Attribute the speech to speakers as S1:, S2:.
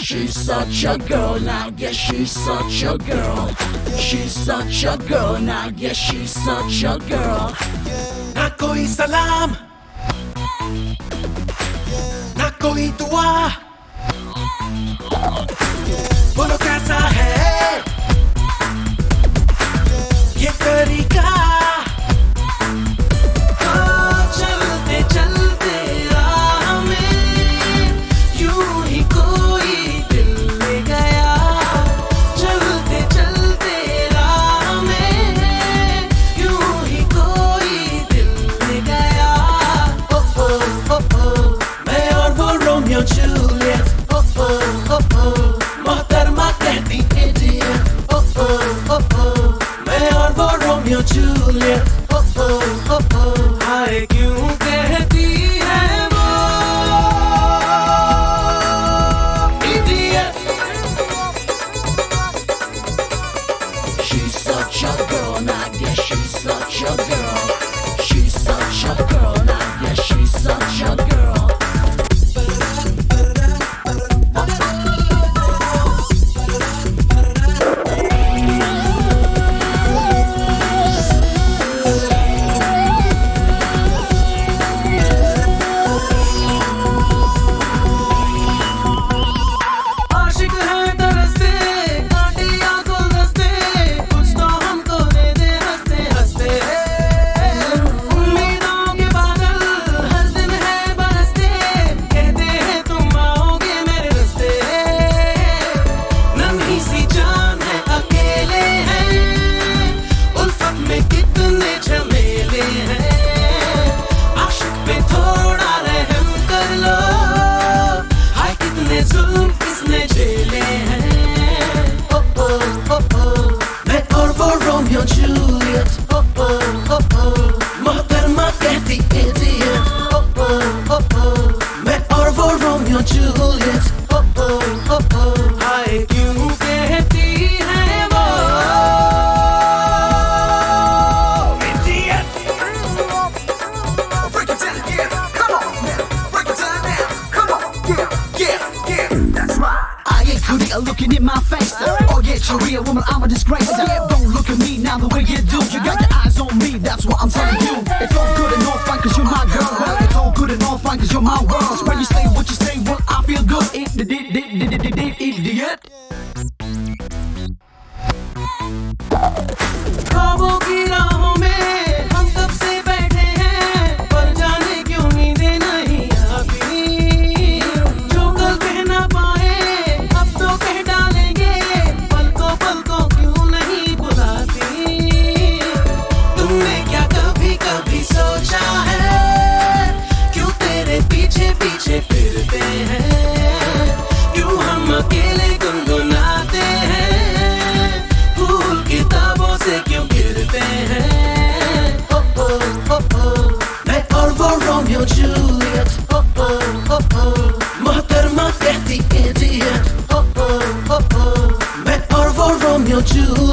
S1: she's such a girl now. Yeah, she's such a girl. She's such a girl now. Yeah, she's such a girl.
S2: ना कोई सलाम, ना कोई दुआ, बोलो कैसा है ये तरीका। चलते चलते राह में यूं ही कोई दिल ले गया। चलते चलते राह में यूं ही कोई दिल ले गया। ओ ओ ओ ओ मैं और वो रोमियो जूलियट। ओ ओ ओ ओ मोहतरमा कहती इडियट। ओ ओ ओ ओ मैं और वो रोमियो जूलियट। ओ ओ ओ ओ हाय क्यों कहती है वो idiot.
S1: She's such a girl now. Yeah, she's such a girl. She's such a girl now. Yeah, she's such a girl.
S2: आशिक है तरसते कांटिया गुलदस्ते, कुछ तो हमको दे दे हंसते हंसते। उम्मीदों के बादल हर दिन है बरसते, कहते हैं तुम आओगे मेरे रास्ते। नन्ही सी जान है अकेले हैं, उल्फत में कितने झमेले हैं। आशिक पे थोड़ा रहम कर लो, हाय कितने जुल्म किसने झेले हैं। ओ ओ ओ ओ मैं और वो रोमियो जूलियट। ओ ओ ओ ओ मोहतरमा कहती इडियट। ओ ओ ओ ओ मैं और वो रोमियो जूलियट। ओ ओ ओ ओ हाय क्यों कहती है वो idiot. Break it down, yeah, come on now. Break it down now, come on, yeah, that's right.
S1: I ain't Korea looking in my face. Oh yeah, you're a real woman, I'm a disgrace. Don't look at me now the way you do. You got your eyes on me, that's what I'm telling you. It's all good and all fine cause you're my girl. Well, it's all good and all fine cause you're my world. When you say what you say, well, I feel good. Idiot.
S2: ख्वाबों की राहों में हम कब से बैठे हैं, पर जाने क्यों नींदें नहीं आती। जो कल कह ना पाए अब तो कह डालेंगे, पलकों क्यों नहीं बुलाती। तुमने क्या कभी कभी सोचा है, क्यों तेरे पीछे पीछे फिरते हैं। क्यों हम अकेले गुनगुनाते हैं, फूल किताबों से क्यों गिरते हैं। ओ ओ ओ ओ मैं और वो रोमियो जूलियट। ओ ओ ओ ओ मोहतरमा कहती इडियट। ओ ओ ओ ओ मैं और वो रोमियो जूलियट।